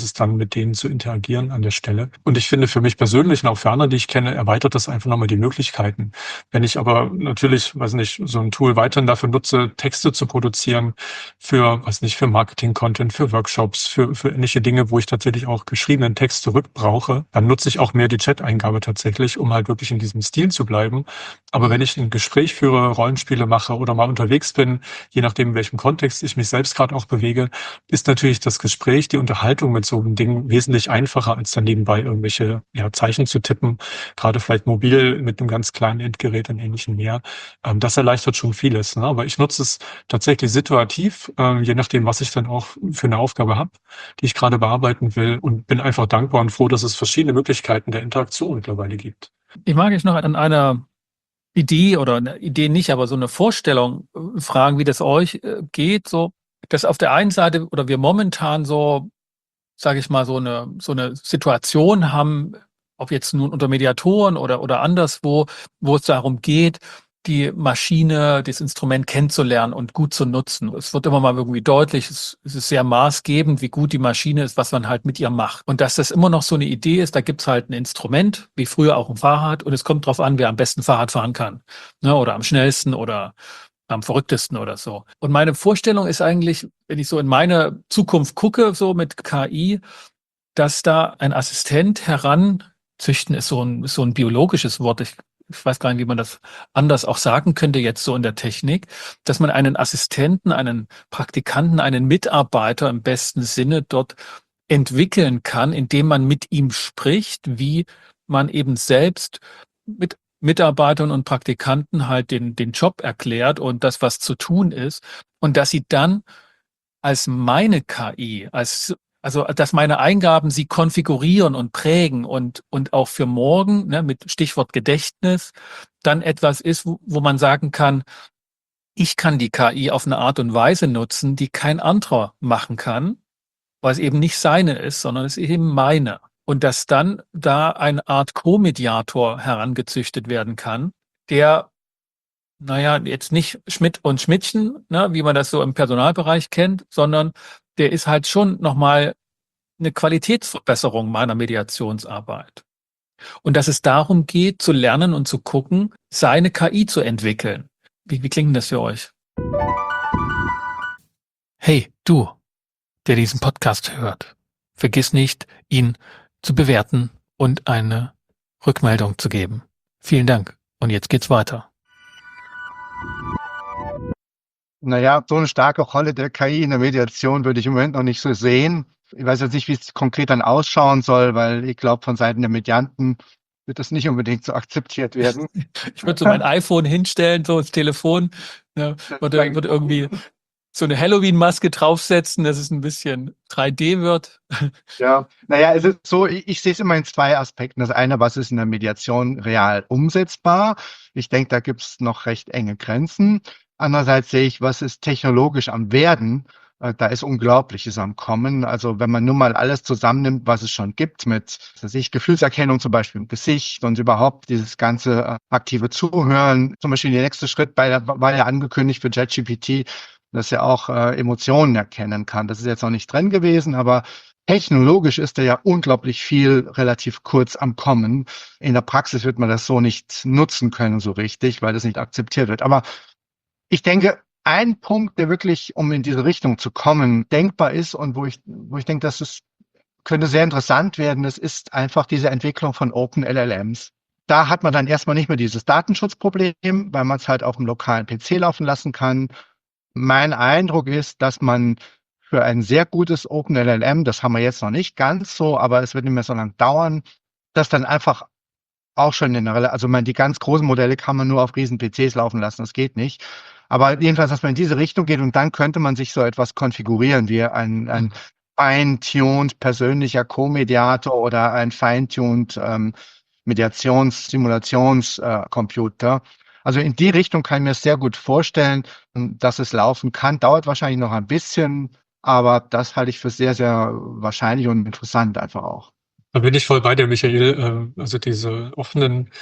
Speaker 3: mit denen zu interagieren an der Stelle. Und ich finde für mich persönlich und auch für andere, die ich kenne, erweitert das einfach nochmal die Möglichkeiten. Wenn ich aber natürlich, weiß nicht, so ein Tool weiterhin dafür nutze, Texte zu produzieren für, weiß nicht, für Marketing-Content, für Workshops, für ähnliche Dinge, wo ich tatsächlich auch geschriebenen Text zurückbrauche, dann nutze ich auch mehr die Chat-Eingabe tatsächlich, um halt wirklich in diesem Stil zu bleiben. Aber wenn ich ein Gespräch führe, Rollenspiele mache oder mal unterwegs bin, je nachdem, in welchem Kontext ich mich selbst gerade auch bewege, ist natürlich das Gespräch, die Unterhaltung mit so einem Ding wesentlich einfacher, als dann nebenbei irgendwelche Zeichen zu tippen, gerade vielleicht mobil mit einem ganz kleinen Endgerät und Ähnlichem mehr. Das erleichtert schon vieles. Ne? Aber ich nutze es tatsächlich situativ, je nachdem, was ich dann auch für eine Aufgabe habe, die ich gerade bearbeiten will, und bin einfach dankbar und froh, dass es verschiedene Möglichkeiten der Interaktion mittlerweile gibt.
Speaker 2: Ich mag jetzt noch an einer Idee oder eine Idee nicht, aber so eine Vorstellung fragen, wie das euch geht, so, dass auf der einen Seite oder wir momentan so, sage ich mal, so eine Situation haben, ob jetzt nun unter Mediatoren oder anderswo, wo es darum geht, die Maschine, das Instrument kennenzulernen und gut zu nutzen. Es wird immer mal irgendwie deutlich, es ist sehr maßgebend, wie gut die Maschine ist, was man halt mit ihr macht. Und dass das immer noch so eine Idee ist, da gibt's halt ein Instrument, wie früher auch ein Fahrrad, und es kommt drauf an, wer am besten Fahrrad fahren kann, ne, oder am schnellsten oder am verrücktesten oder so. Und meine Vorstellung ist eigentlich, wenn ich so in meine Zukunft gucke, so mit KI, dass da ein Assistent heranzüchten ist so ein biologisches Wort. Ich weiß gar nicht, wie man das anders auch sagen könnte jetzt so in der Technik, dass man einen Assistenten, einen Praktikanten, einen Mitarbeiter im besten Sinne dort entwickeln kann, indem man mit ihm spricht, wie man eben selbst mit Mitarbeitern und Praktikanten halt den Job erklärt und das, was zu tun ist, und dass sie dann als meine KI, also dass meine Eingaben sie konfigurieren und prägen und auch für morgen, ne, mit Stichwort Gedächtnis, dann etwas ist, wo man sagen kann, ich kann die KI auf eine Art und Weise nutzen, die kein anderer machen kann, weil es eben nicht seine ist, sondern es ist eben meine. Und dass dann da eine Art Co-Mediator herangezüchtet werden kann, der, naja, jetzt nicht Schmidt und Schmidtchen, ne, wie man das so im Personalbereich kennt, sondern der ist halt schon nochmal eine Qualitätsverbesserung meiner Mediationsarbeit. Und dass es darum geht, zu lernen und zu gucken, seine KI zu entwickeln. Wie klingt das für euch? Hey, du, der diesen Podcast hört, vergiss nicht, ihn zu bewerten und eine Rückmeldung zu geben. Vielen Dank. Und jetzt geht's weiter.
Speaker 1: Naja, so eine starke Rolle der KI in der Mediation würde ich im Moment noch nicht so sehen. Ich weiß jetzt nicht, wie es konkret dann ausschauen soll, weil ich glaube, von Seiten der Medianten wird das nicht unbedingt so akzeptiert werden.
Speaker 2: Ich würde so mein iPhone hinstellen, so ins Telefon, ne, würde irgendwie so eine Halloween-Maske draufsetzen, dass es ein bisschen 3D wird.
Speaker 1: Ja, naja, es ist so, ich sehe es immer in zwei Aspekten. Das eine, was ist in der Mediation real umsetzbar? Ich denke, da gibt es noch recht enge Grenzen. Andererseits sehe ich, was ist technologisch am Werden? Da ist Unglaubliches am Kommen. Also wenn man nur mal alles zusammennimmt, was es schon gibt, mit Gefühlserkennung zum Beispiel im Gesicht und überhaupt dieses ganze aktive Zuhören. Zum Beispiel der nächste Schritt war ja angekündigt für ChatGPT, dass er auch Emotionen erkennen kann. Das ist jetzt noch nicht drin gewesen, aber technologisch ist da ja unglaublich viel relativ kurz am Kommen. In der Praxis wird man das so nicht nutzen können so richtig, weil das nicht akzeptiert wird. Aber ich denke, ein Punkt, der wirklich, um in diese Richtung zu kommen, denkbar ist und wo ich denke, könnte sehr interessant werden, das ist einfach diese Entwicklung von Open LLMs. Da hat man dann erstmal nicht mehr dieses Datenschutzproblem, weil man es halt auf dem lokalen PC laufen lassen kann. Mein Eindruck ist, dass man für ein sehr gutes OpenLLM, das haben wir jetzt noch nicht ganz so, aber es wird nicht mehr so lange dauern, das dann einfach auch schon also die ganz großen Modelle kann man nur auf riesen PCs laufen lassen, das geht nicht. Aber jedenfalls, dass man in diese Richtung geht und dann könnte man sich so etwas konfigurieren wie ein fine-tuned persönlicher Co-Mediator oder ein fine-tuned Simulationscomputer. Also in die Richtung kann ich mir sehr gut vorstellen, dass es laufen kann. Dauert wahrscheinlich noch ein bisschen, aber das halte ich für sehr, sehr wahrscheinlich und interessant einfach auch.
Speaker 3: Da bin ich voll bei dir, Michael. Also diese offenen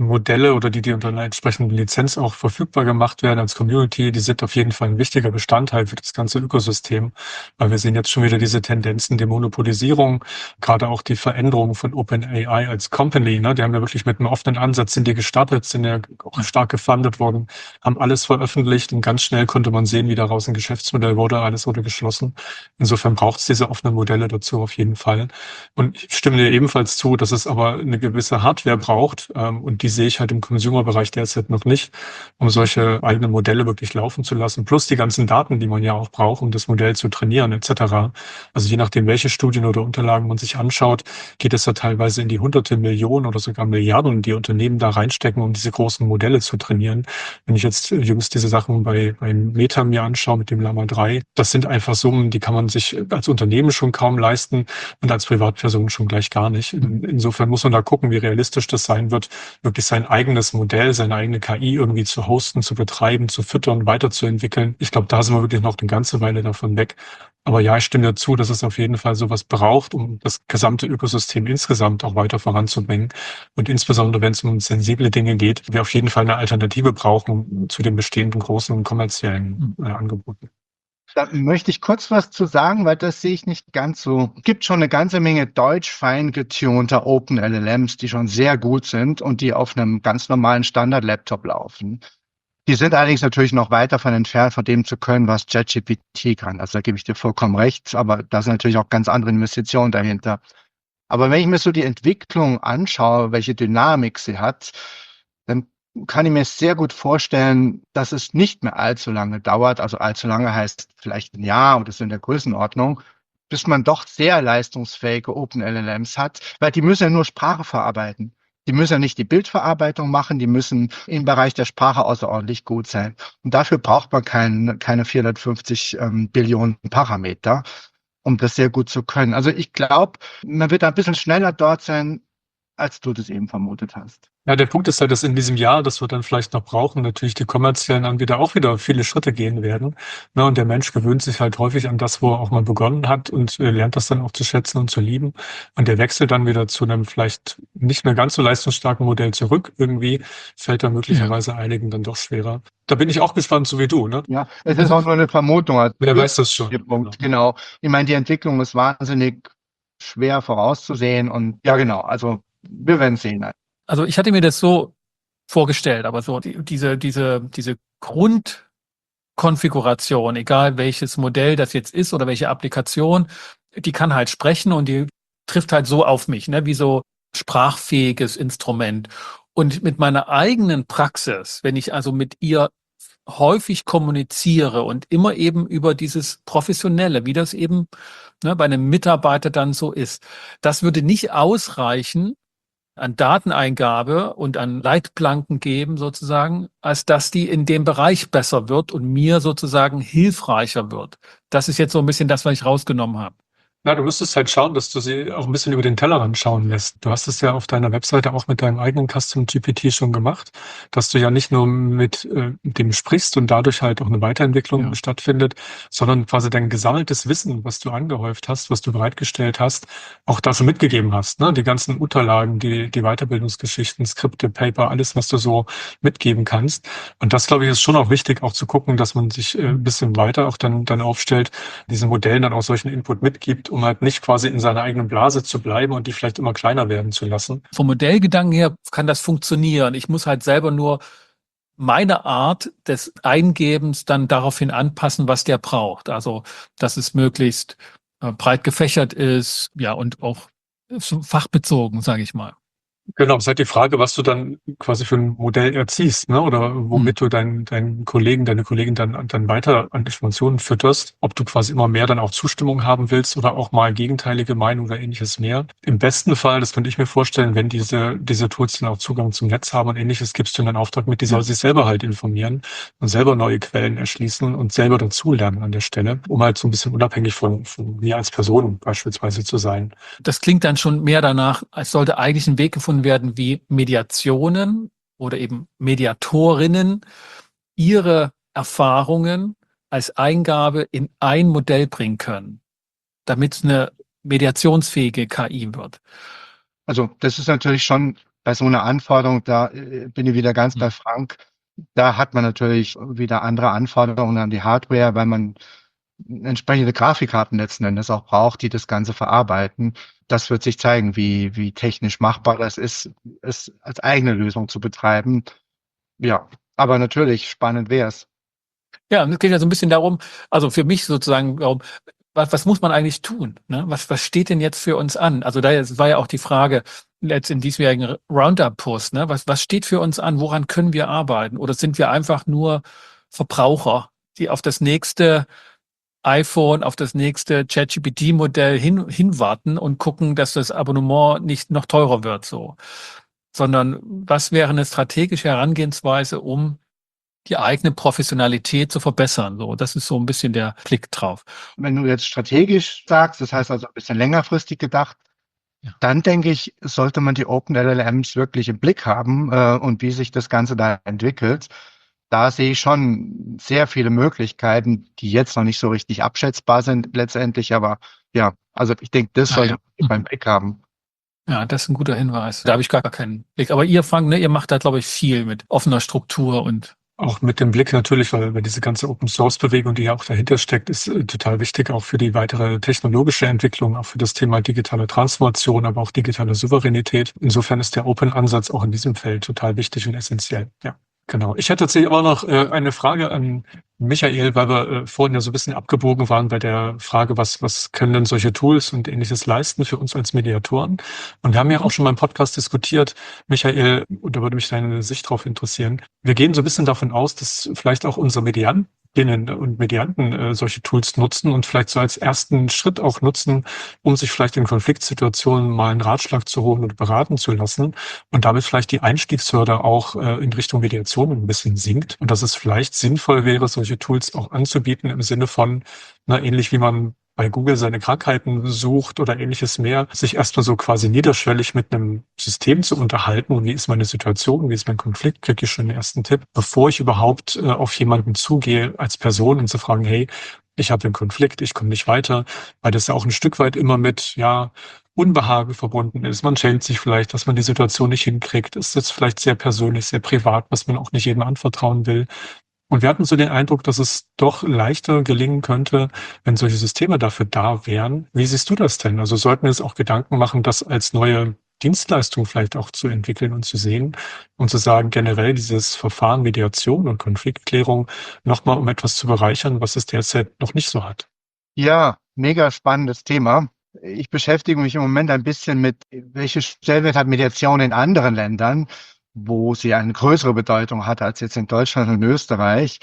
Speaker 3: Modelle oder die unter einer entsprechenden Lizenz auch verfügbar gemacht werden als Community, die sind auf jeden Fall ein wichtiger Bestandteil für das ganze Ökosystem, weil wir sehen jetzt schon wieder diese Tendenzen der Monopolisierung, gerade auch die Veränderung von OpenAI als Company, ne? Die haben ja wirklich mit einem offenen Ansatz, sind die gestartet, sind ja auch stark gefundet worden, haben alles veröffentlicht und ganz schnell konnte man sehen, wie daraus ein Geschäftsmodell wurde, alles wurde geschlossen. Insofern braucht es diese offenen Modelle dazu auf jeden Fall. Und ich stimme dir ebenfalls zu, dass es aber eine gewisse Hardware braucht, und die sehe ich halt im Consumer-Bereich derzeit noch nicht, um solche eigenen Modelle wirklich laufen zu lassen. Plus die ganzen Daten, die man ja auch braucht, um das Modell zu trainieren etc. Also je nachdem, welche Studien oder Unterlagen man sich anschaut, geht es da teilweise in die hunderte Millionen oder sogar Milliarden, die Unternehmen da reinstecken, um diese großen Modelle zu trainieren. Wenn ich jetzt jüngst diese Sachen bei Meta mir anschaue mit dem Llama 3, das sind einfach Summen, die kann man sich als Unternehmen schon kaum leisten und als Privatperson schon gleich gar nicht. Insofern muss man da gucken, wie realistisch das sein wird, wirklich sein eigenes Modell, seine eigene KI irgendwie zu hosten, zu betreiben, zu füttern, weiterzuentwickeln. Ich glaube, da sind wir wirklich noch eine ganze Weile davon weg. Aber ja, ich stimme dazu, dass es auf jeden Fall sowas braucht, um das gesamte Ökosystem insgesamt auch weiter voranzubringen. Und insbesondere, wenn es um sensible Dinge geht, wir auf jeden Fall eine Alternative brauchen zu den bestehenden großen kommerziellen Angeboten.
Speaker 1: Da möchte ich kurz was zu sagen, weil das sehe ich nicht ganz so. Es gibt schon eine ganze Menge deutsch fein getunter Open LLMs, die schon sehr gut sind und die auf einem ganz normalen Standard-Laptop laufen. Die sind allerdings natürlich noch weit davon entfernt, von dem zu können, was ChatGPT kann. Also da gebe ich dir vollkommen recht, aber da sind natürlich auch ganz andere Investitionen dahinter. Aber wenn ich mir so die Entwicklung anschaue, welche Dynamik sie hat, dann kann ich mir sehr gut vorstellen, dass es nicht mehr allzu lange dauert, also allzu lange heißt vielleicht ein Jahr oder so in der Größenordnung, bis man doch sehr leistungsfähige OpenLLMs hat, weil die müssen ja nur Sprache verarbeiten. Die müssen ja nicht die Bildverarbeitung machen, die müssen im Bereich der Sprache außerordentlich gut sein. Und dafür braucht man keine 450 Billionen Parameter, um das sehr gut zu können. Also ich glaube, man wird ein bisschen schneller dort sein, als du das eben vermutet hast.
Speaker 3: Ja, der Punkt ist halt, dass in diesem Jahr, das wir dann vielleicht noch brauchen, natürlich die kommerziellen Anbieter auch wieder viele Schritte gehen werden. Ne, und der Mensch gewöhnt sich halt häufig an das, wo er auch mal begonnen hat und lernt das dann auch zu schätzen und zu lieben. Und der Wechsel dann wieder zu einem vielleicht nicht mehr ganz so leistungsstarken Modell zurück irgendwie, fällt dann möglicherweise einigen dann doch schwerer. Da bin ich auch gespannt, so wie du, ne?
Speaker 1: Ja, es ist auch nur eine Vermutung. Also
Speaker 3: Wer weiß das schon.
Speaker 1: Punkt, genau. Ich meine, die Entwicklung ist wahnsinnig schwer vorauszusehen und ja, genau. Also wir werden sehen.
Speaker 2: Also ich hatte mir das so vorgestellt, aber so diese Grundkonfiguration, egal welches Modell das jetzt ist oder welche Applikation, die kann halt sprechen und die trifft halt so auf mich, ne, wie so sprachfähiges Instrument. Und mit meiner eigenen Praxis, wenn ich also mit ihr häufig kommuniziere und immer eben über dieses Professionelle, wie das eben, ne, bei einem Mitarbeiter dann so ist, das würde nicht ausreichen, an Dateneingabe und an Leitplanken geben sozusagen, als dass die in dem Bereich besser wird und mir sozusagen hilfreicher wird. Das ist jetzt so ein bisschen das, was ich rausgenommen habe.
Speaker 3: Na, du müsstest halt schauen, dass du sie auch ein bisschen über den Tellerrand schauen lässt. Du hast es ja auf deiner Webseite auch mit deinem eigenen Custom GPT schon gemacht, dass du ja nicht nur mit dem sprichst und dadurch halt auch eine Weiterentwicklung stattfindet, sondern quasi dein gesammeltes Wissen, was du angehäuft hast, was du bereitgestellt hast, auch da schon mitgegeben hast. Ne? Die ganzen Unterlagen, die Weiterbildungsgeschichten, Skripte, Paper, alles, was du so mitgeben kannst. Und das, glaube ich, ist schon auch wichtig, auch zu gucken, dass man sich ein bisschen weiter auch dann aufstellt, diesen Modellen dann auch solchen Input mitgibt, um halt nicht quasi in seiner eigenen Blase zu bleiben und die vielleicht immer kleiner werden zu lassen.
Speaker 2: Vom Modellgedanken her kann das funktionieren. Ich muss halt selber nur meine Art des Eingebens dann daraufhin anpassen, was der braucht. Also, dass es möglichst breit gefächert ist, ja, und auch fachbezogen, sage ich mal.
Speaker 3: Genau, es ist halt die Frage, was du dann quasi für ein Modell erziehst, ne? Oder womit du deinen Kollegen, deine Kollegin dann weiter an Informationen fütterst, ob du quasi immer mehr dann auch Zustimmung haben willst oder auch mal gegenteilige Meinung oder ähnliches mehr. Im besten Fall, das könnte ich mir vorstellen, wenn diese Tools dann auch Zugang zum Netz haben und ähnliches, gibst du einen Auftrag mit, die soll sich selber halt informieren und selber neue Quellen erschließen und selber dazulernen an der Stelle, um halt so ein bisschen unabhängig von mir als Person beispielsweise zu sein.
Speaker 2: Das klingt dann schon mehr danach, als sollte eigentlich ein Weg gefunden werden, wie Mediationen oder eben Mediatorinnen ihre Erfahrungen als Eingabe in ein Modell bringen können, damit es eine mediationsfähige KI wird.
Speaker 1: Also das ist natürlich schon bei so einer Anforderung, da bin ich wieder ganz bei Frank, da hat man natürlich wieder andere Anforderungen an die Hardware, weil man entsprechende Grafikkarten letzten Endes auch braucht, die das Ganze verarbeiten. Das wird sich zeigen, wie technisch machbar das ist, es als eigene Lösung zu betreiben. Ja, aber natürlich, spannend wäre es.
Speaker 2: Ja, und es geht ja so ein bisschen darum, also für mich sozusagen darum, was muss man eigentlich tun? Ne? Was steht denn jetzt für uns an? Also war ja auch die Frage jetzt in diesjährigen Roundup-Post, ne? Was steht für uns an? Woran können wir arbeiten? Oder sind wir einfach nur Verbraucher, die auf das nächste iPhone, auf das nächste ChatGPT-Modell hinwarten und gucken, dass das Abonnement nicht noch teurer wird, so? Sondern was wäre eine strategische Herangehensweise, um die eigene Professionalität zu verbessern? So, das ist so ein bisschen der Blick drauf.
Speaker 1: Wenn du jetzt strategisch sagst, das heißt also ein bisschen längerfristig gedacht, dann denke ich, sollte man die OpenLLMs wirklich im Blick haben und wie sich das Ganze da entwickelt. Da sehe ich schon sehr viele Möglichkeiten, die jetzt noch nicht so richtig abschätzbar sind letztendlich. Aber ja, also ich denke, das sollte man beim Blick haben.
Speaker 2: Ja, das ist ein guter Hinweis. Da habe ich gar keinen Blick. Aber ihr, Frank, ne, ihr macht da, glaube ich, viel mit offener Struktur und
Speaker 3: Auch mit dem Blick natürlich, weil diese ganze Open-Source-Bewegung, die ja auch dahinter steckt, ist total wichtig, auch für die weitere technologische Entwicklung, auch für das Thema digitale Transformation, aber auch digitale Souveränität. Insofern ist der Open-Ansatz auch in diesem Feld total wichtig und essentiell. Ja, genau. Ich hätte tatsächlich aber noch eine Frage an Michael, weil wir vorhin ja so ein bisschen abgebogen waren bei der Frage, was können denn solche Tools und Ähnliches leisten für uns als Mediatoren? Und wir haben ja auch schon mal im Podcast diskutiert, Michael, und da würde mich deine Sicht drauf interessieren. Wir gehen so ein bisschen davon aus, dass vielleicht auch unsere Mediantinnen und Medianten solche Tools nutzen und vielleicht so als ersten Schritt auch nutzen, um sich vielleicht in Konfliktsituationen mal einen Ratschlag zu holen und beraten zu lassen und damit vielleicht die Einstiegshürde auch in Richtung Mediation ein bisschen sinkt und dass es vielleicht sinnvoll wäre, solche Tools auch anzubieten im Sinne von, ähnlich wie man bei Google seine Krankheiten sucht oder ähnliches mehr, sich erstmal so quasi niederschwellig mit einem System zu unterhalten. Wie ist meine Situation? Wie ist mein Konflikt? Kriege ich schon den ersten Tipp, bevor ich überhaupt auf jemanden zugehe als Person und zu fragen, hey, ich habe einen Konflikt, ich komme nicht weiter, weil das ja auch ein Stück weit immer mit, Unbehagen verbunden ist. Man schämt sich vielleicht, dass man die Situation nicht hinkriegt. Es ist jetzt vielleicht sehr persönlich, sehr privat, was man auch nicht jedem anvertrauen will. Und wir hatten so den Eindruck, dass es doch leichter gelingen könnte, wenn solche Systeme dafür da wären. Wie siehst du das denn? Also sollten wir uns auch Gedanken machen, das als neue Dienstleistung vielleicht auch zu entwickeln und zu sehen und zu sagen, generell dieses Verfahren Mediation und Konfliktklärung nochmal um etwas zu bereichern, was es derzeit noch nicht so hat?
Speaker 1: Ja, mega spannendes Thema. Ich beschäftige mich im Moment ein bisschen mit, welche Stellenwert hat Mediation in anderen Ländern, wo sie eine größere Bedeutung hat als jetzt in Deutschland und Österreich.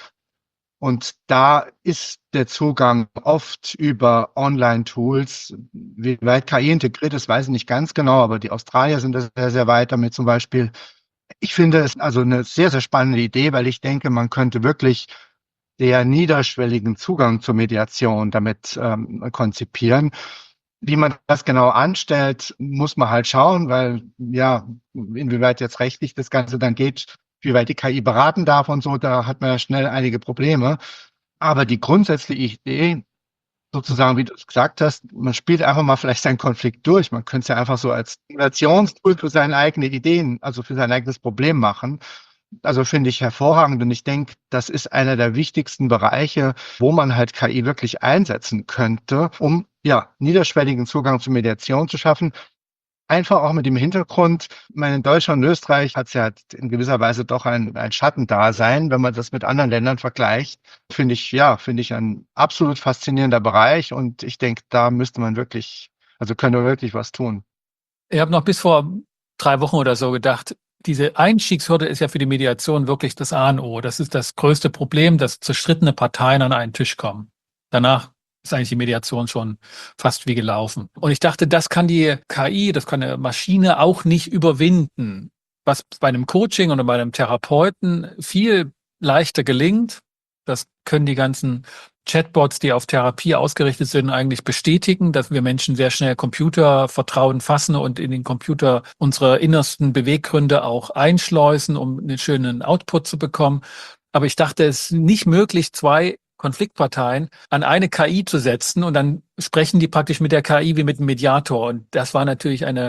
Speaker 1: Und da ist der Zugang oft über Online-Tools. Wie weit KI integriert ist, weiß ich nicht ganz genau, aber die Australier sind da sehr, sehr weit damit zum Beispiel. Ich finde es also eine sehr, sehr spannende Idee, weil ich denke, man könnte wirklich sehr niederschwelligen Zugang zur Mediation damit konzipieren. Wie man das genau anstellt, muss man halt schauen, weil ja, inwieweit jetzt rechtlich das Ganze dann geht, wie weit die KI beraten darf und so, da hat man ja schnell einige Probleme. Aber die grundsätzliche Idee, sozusagen, wie du es gesagt hast, man spielt einfach mal vielleicht seinen Konflikt durch. Man könnte es ja einfach so als Simulationstool für seine eigenen Ideen, also für sein eigenes Problem machen. Also finde ich hervorragend und ich denke, das ist einer der wichtigsten Bereiche, wo man halt KI wirklich einsetzen könnte, um ja niederschwelligen Zugang zur Mediation zu schaffen. Einfach auch mit dem Hintergrund, ich meine, in Deutschland und Österreich hat es ja in gewisser Weise doch ein Schattendasein, wenn man das mit anderen Ländern vergleicht. Finde ich ein absolut faszinierender Bereich und ich denke, da müsste man wirklich, also könnte man wirklich was tun.
Speaker 2: ich habe noch bis vor 3 Wochen oder so gedacht, diese Einstiegshürde ist ja für die Mediation wirklich das A und O. Das ist das größte Problem, dass zerstrittene Parteien an einen Tisch kommen. Danach ist eigentlich die Mediation schon fast wie gelaufen. Und ich dachte, das kann die KI, das kann eine Maschine auch nicht überwinden. Was bei einem Coaching oder bei einem Therapeuten viel leichter gelingt, das können die ganzen Chatbots, die auf Therapie ausgerichtet sind, eigentlich bestätigen, dass wir Menschen sehr schnell Computervertrauen fassen und in den Computer unsere innersten Beweggründe auch einschleusen, um einen schönen Output zu bekommen. Aber ich dachte, es ist nicht möglich, 2 Konfliktparteien an eine KI zu setzen und dann sprechen die praktisch mit der KI wie mit einem Mediator. Und das war natürlich eine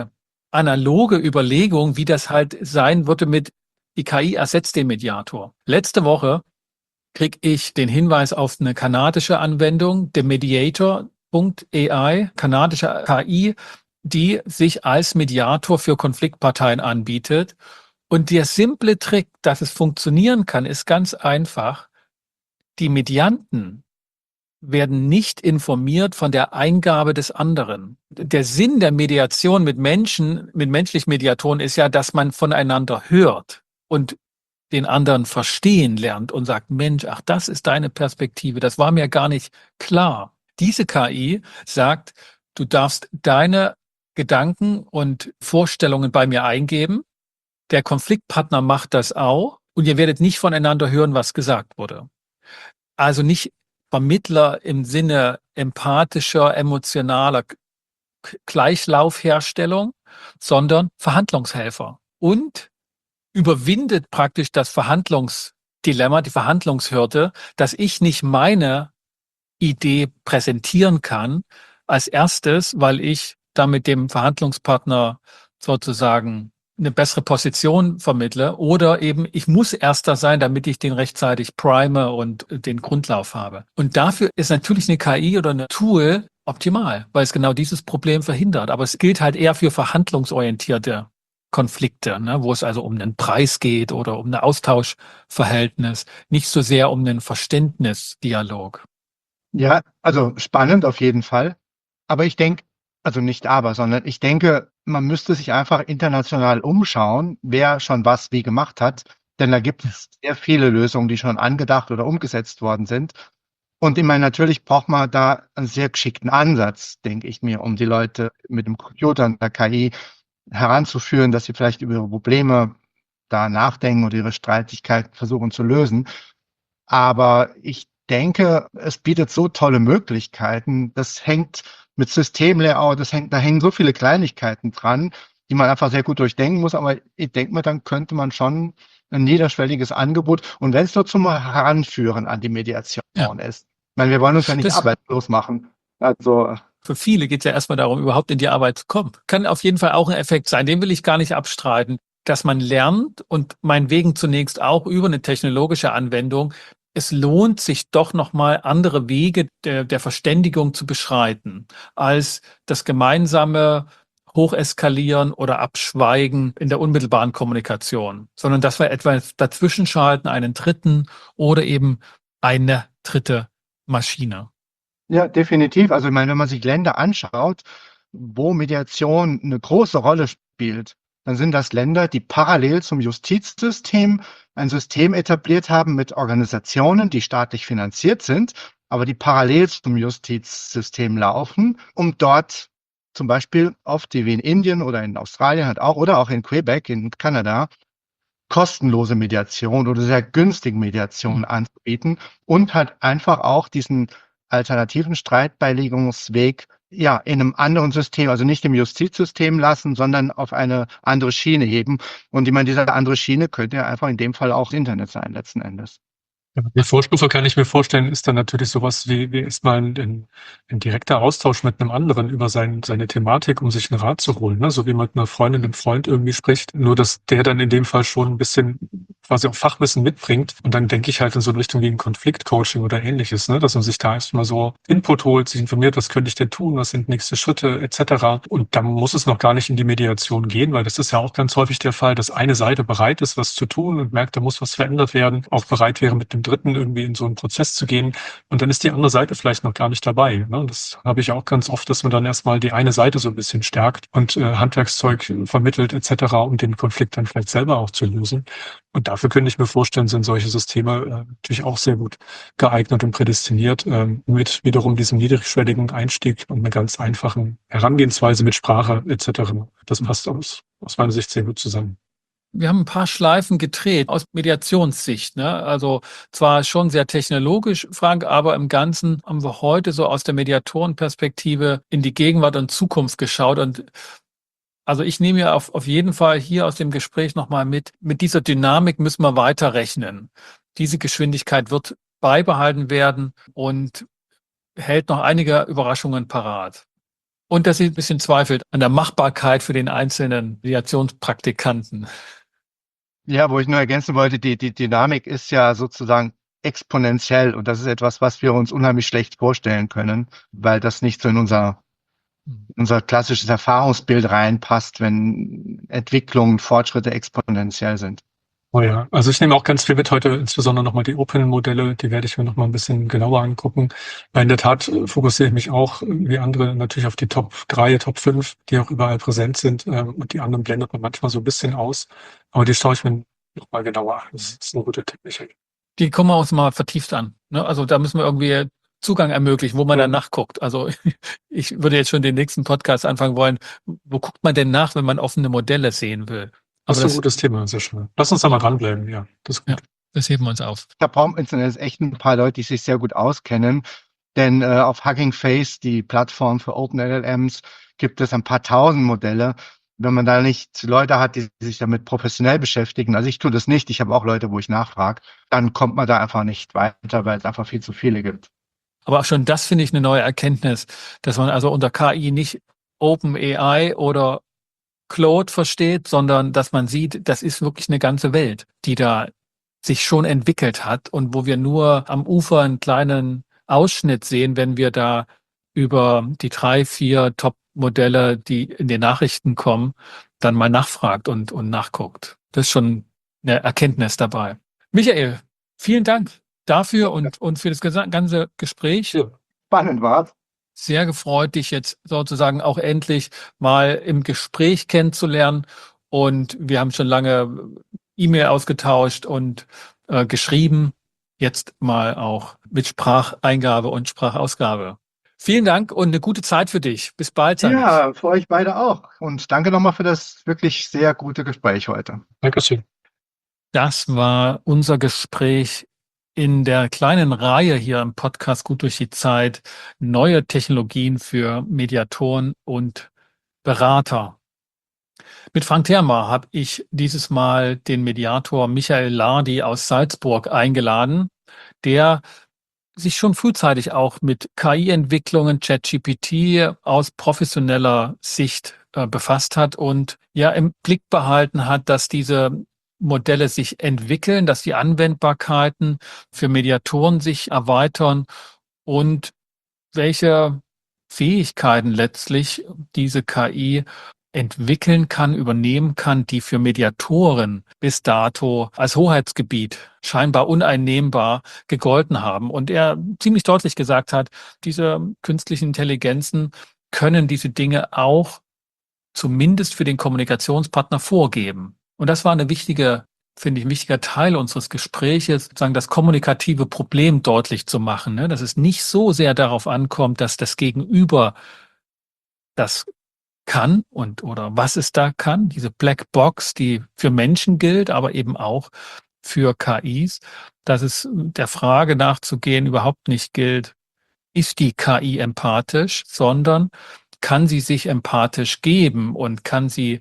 Speaker 2: analoge Überlegung, wie das halt sein würde mit die KI ersetzt den Mediator. Letzte Woche kriege ich den Hinweis auf eine kanadische Anwendung, der Mediator.ai, kanadische KI, die sich als Mediator für Konfliktparteien anbietet. Und der simple Trick, dass es funktionieren kann, ist ganz einfach. Die Medianten werden nicht informiert von der Eingabe des anderen. Der Sinn der Mediation mit Menschen, mit menschlichen Mediatoren ist ja, dass man voneinander hört und den anderen verstehen lernt und sagt, Mensch, ach, das ist deine Perspektive, das war mir gar nicht klar. Diese KI sagt, du darfst deine Gedanken und Vorstellungen bei mir eingeben. Der Konfliktpartner macht das auch und ihr werdet nicht voneinander hören, was gesagt wurde. Also nicht Vermittler im Sinne empathischer, emotionaler Gleichlaufherstellung, sondern Verhandlungshelfer und überwindet praktisch das Verhandlungsdilemma, die Verhandlungshürde, dass ich nicht meine Idee präsentieren kann als erstes, weil ich damit dem Verhandlungspartner sozusagen eine bessere Position vermittle oder eben ich muss Erster sein, damit ich den rechtzeitig prime und den Grundlauf habe. Und dafür ist natürlich eine KI oder ein Tool optimal, weil es genau dieses Problem verhindert. Aber es gilt halt eher für verhandlungsorientierte Konflikte, ne, wo es also um einen Preis geht oder um ein Austauschverhältnis, nicht so sehr um einen Verständnisdialog.
Speaker 1: Ja, also spannend auf jeden Fall. Aber ich denke, also nicht aber, sondern ich denke, man müsste sich einfach international umschauen, wer schon was wie gemacht hat. Denn da gibt es sehr viele Lösungen, die schon angedacht oder umgesetzt worden sind. Und ich meine, natürlich braucht man da einen sehr geschickten Ansatz, denke ich mir, um die Leute mit dem Computer und der KI heranzuführen, dass sie vielleicht über ihre Probleme da nachdenken oder ihre Streitigkeiten versuchen zu lösen. Aber ich denke, es bietet so tolle Möglichkeiten. Das hängt mit Systemlayout, da hängen so viele Kleinigkeiten dran, die man einfach sehr gut durchdenken muss. Aber ich denke mir, dann könnte man schon ein niederschwelliges Angebot, und wenn es nur zum Heranführen an die Mediation ist. Ich meine, wir wollen uns ja nicht arbeitslos machen. Also
Speaker 2: für viele geht es ja erstmal darum, überhaupt in die Arbeit zu kommen. Kann auf jeden Fall auch ein Effekt sein, den will ich gar nicht abstreiten, dass man lernt und meinetwegen zunächst auch über eine technologische Anwendung, es lohnt sich doch nochmal andere Wege der Verständigung zu beschreiten, als das gemeinsame Hocheskalieren oder Abschweigen in der unmittelbaren Kommunikation, sondern dass wir etwas dazwischen schalten, einen dritten oder eben eine dritte Maschine.
Speaker 1: ja, definitiv. Also ich meine, wenn man sich Länder anschaut, wo Mediation eine große Rolle spielt, dann sind das Länder, die parallel zum Justizsystem ein System etabliert haben mit Organisationen, die staatlich finanziert sind, aber die parallel zum Justizsystem laufen, um dort zum Beispiel oft wie in Indien oder in Australien halt auch oder auch in Quebec in Kanada kostenlose Mediation oder sehr günstige Mediation anzubieten und halt einfach auch diesen alternativen Streitbeilegungsweg ja in einem anderen System, also nicht im Justizsystem lassen, sondern auf eine andere Schiene heben. Und ich meine, diese andere Schiene könnte ja einfach in dem Fall auch Internet sein, letzten Endes.
Speaker 3: Die Vorstufe kann ich mir vorstellen, ist dann natürlich sowas wie erstmal ein direkter Austausch mit einem anderen über seine Thematik, um sich einen Rat zu holen, ne? So wie man mit einer Freundin, einem Freund irgendwie spricht, nur dass der dann in dem Fall schon ein bisschen quasi auch Fachwissen mitbringt. Und dann denke ich halt in so eine Richtung wie ein Konfliktcoaching oder Ähnliches, ne? Dass man sich da erstmal so Input holt, sich informiert, was könnte ich denn tun, was sind nächste Schritte etc. Und dann muss es noch gar nicht in die Mediation gehen, weil das ist ja auch ganz häufig der Fall, dass eine Seite bereit ist, was zu tun und merkt, da muss was verändert werden, auch bereit wäre, mit dem Dritten irgendwie in so einen Prozess zu gehen. Und dann ist die andere Seite vielleicht noch gar nicht dabei, ne? Das habe ich auch ganz oft, dass man dann erstmal die eine Seite so ein bisschen stärkt und Handwerkszeug vermittelt etc., um den Konflikt dann vielleicht selber auch zu lösen. Und dafür könnte ich mir vorstellen, sind solche Systeme natürlich auch sehr gut geeignet und prädestiniert, mit wiederum diesem niedrigschwelligen Einstieg und einer ganz einfachen Herangehensweise mit Sprache etc. Das passt aus meiner Sicht sehr gut zusammen.
Speaker 2: Wir haben ein paar Schleifen gedreht aus Mediationssicht, ne? Also zwar schon sehr technologisch, Frank, aber im Ganzen haben wir heute so aus der Mediatorenperspektive in die Gegenwart und Zukunft geschaut. Und also ich nehme ja auf jeden Fall hier aus dem Gespräch nochmal mit dieser Dynamik müssen wir weiterrechnen. Diese Geschwindigkeit wird beibehalten werden und hält noch einige Überraschungen parat. Und dass sie ein bisschen zweifelt an der Machbarkeit für den einzelnen Mediationspraktikanten.
Speaker 1: Ja, wo ich nur ergänzen wollte, die Dynamik ist ja sozusagen exponentiell und das ist etwas, was wir uns unheimlich schlecht vorstellen können, weil das nicht so in unser klassisches Erfahrungsbild reinpasst, wenn Entwicklungen, Fortschritte exponentiell sind.
Speaker 3: Oh ja, also ich nehme auch ganz viel mit heute, insbesondere nochmal die Open-Modelle, die werde ich mir nochmal ein bisschen genauer angucken. Weil in der Tat fokussiere ich mich auch, wie andere, natürlich auf die Top 3, Top 5, die auch überall präsent sind, und die anderen blendet man manchmal so ein bisschen aus. Aber die schaue ich mir nochmal genauer an. Das ist eine gute Technik.
Speaker 2: Die gucken wir uns mal vertieft an. Ne? Also da müssen wir irgendwie Zugang ermöglichen, wo man dann nachguckt. Also ich würde jetzt schon den nächsten Podcast anfangen wollen. Wo guckt man denn nach, wenn man offene Modelle sehen will?
Speaker 3: Das ist ein gutes Thema, sehr schön. Lass uns da mal dranbleiben, ja. Das ist gut.
Speaker 2: Ja, das heben wir uns auf.
Speaker 1: Ich glaube, Rauminternet ist echt ein paar Leute, die sich sehr gut auskennen, denn auf Hugging Face, die Plattform für Open LLMs, gibt es ein paar tausend Modelle. Wenn man da nicht Leute hat, die sich damit professionell beschäftigen, also ich tue das nicht, ich habe auch Leute, wo ich nachfrage, dann kommt man da einfach nicht weiter, weil es einfach viel zu viele gibt.
Speaker 2: Aber auch schon das finde ich eine neue Erkenntnis, dass man also unter KI nicht OpenAI oder Claude versteht, sondern dass man sieht, das ist wirklich eine ganze Welt, die da sich schon entwickelt hat und wo wir nur am Ufer einen kleinen Ausschnitt sehen, wenn wir da über die 3, 4 Top-Modelle, die in den Nachrichten kommen, dann mal nachfragt und nachguckt. Das ist schon eine Erkenntnis dabei. Michael, vielen Dank dafür und für das ganze Gespräch.
Speaker 1: Ja, spannend war's.
Speaker 2: Sehr gefreut, dich jetzt sozusagen auch endlich mal im Gespräch kennenzulernen. Und wir haben schon lange E-Mail ausgetauscht und geschrieben. Jetzt mal auch mit Spracheingabe und Sprachausgabe. Vielen Dank und eine gute Zeit für dich. Bis bald.
Speaker 1: Ja, für euch beide auch. Und danke nochmal für das wirklich sehr gute Gespräch heute.
Speaker 3: Dankeschön.
Speaker 2: Das war unser Gespräch in der kleinen Reihe hier im Podcast Gut durch die Zeit, neue Technologien für Mediatoren und Berater. Mit Frank Thermer habe ich dieses Mal den Mediator Michael Lardi aus Salzburg eingeladen, der sich schon frühzeitig auch mit KI-Entwicklungen, ChatGPT aus professioneller Sicht befasst hat und ja im Blick behalten hat, dass diese Modelle sich entwickeln, dass die Anwendbarkeiten für Mediatoren sich erweitern und welche Fähigkeiten letztlich diese KI entwickeln kann, übernehmen kann, die für Mediatoren bis dato als Hoheitsgebiet scheinbar uneinnehmbar gegolten haben. Und er ziemlich deutlich gesagt hat, diese künstlichen Intelligenzen können diese Dinge auch zumindest für den Kommunikationspartner vorgeben. Und das war eine wichtige, finde ich, ein wichtiger Teil unseres Gespräches, sozusagen das kommunikative Problem deutlich zu machen, ne? Dass es nicht so sehr darauf ankommt, dass das Gegenüber das kann oder was es da kann, diese Black Box, die für Menschen gilt, aber eben auch für KIs, dass es der Frage nachzugehen überhaupt nicht gilt, ist die KI empathisch, sondern kann sie sich empathisch geben und kann sie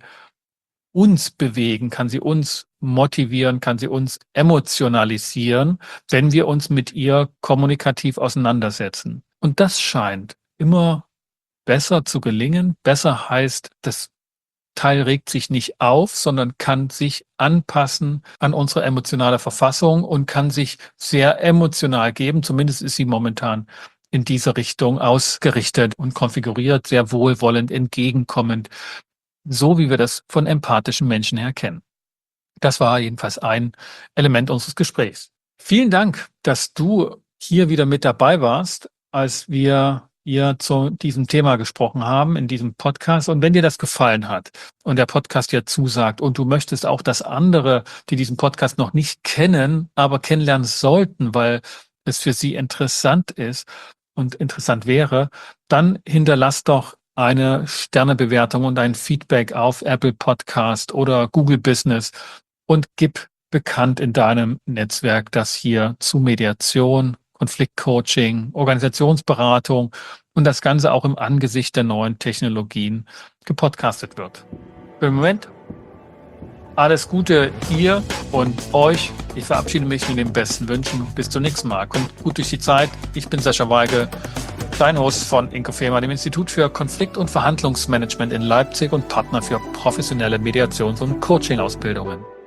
Speaker 2: uns bewegen, kann sie uns motivieren, kann sie uns emotionalisieren, wenn wir uns mit ihr kommunikativ auseinandersetzen. Und das scheint immer besser zu gelingen. Besser heißt, das Teil regt sich nicht auf, sondern kann sich anpassen an unsere emotionale Verfassung und kann sich sehr emotional geben. Zumindest ist sie momentan in diese Richtung ausgerichtet und konfiguriert, sehr wohlwollend, entgegenkommend, so wie wir das von empathischen Menschen her kennen. Das war jedenfalls ein Element unseres Gesprächs. Vielen Dank, dass du hier wieder mit dabei warst, als wir hier zu diesem Thema gesprochen haben in diesem Podcast. Und wenn dir das gefallen hat und der Podcast dir zusagt und du möchtest auch, dass andere, die diesen Podcast noch nicht kennen, aber kennenlernen sollten, weil es für sie interessant ist und interessant wäre, dann hinterlass doch eine Sternebewertung und ein Feedback auf Apple Podcast oder Google Business und gib bekannt in deinem Netzwerk, dass hier zu Mediation, Konfliktcoaching, Organisationsberatung und das Ganze auch im Angesicht der neuen Technologien gepodcastet wird. Für den Moment alles Gute dir und euch. Ich verabschiede mich mit den besten Wünschen. Bis zum nächsten Mal. Kommt gut durch die Zeit. Ich bin Sascha Weige. dein Host von Inkofema, dem Institut für Konflikt- und Verhandlungsmanagement in Leipzig und Partner für professionelle Mediations- und Coaching-Ausbildungen.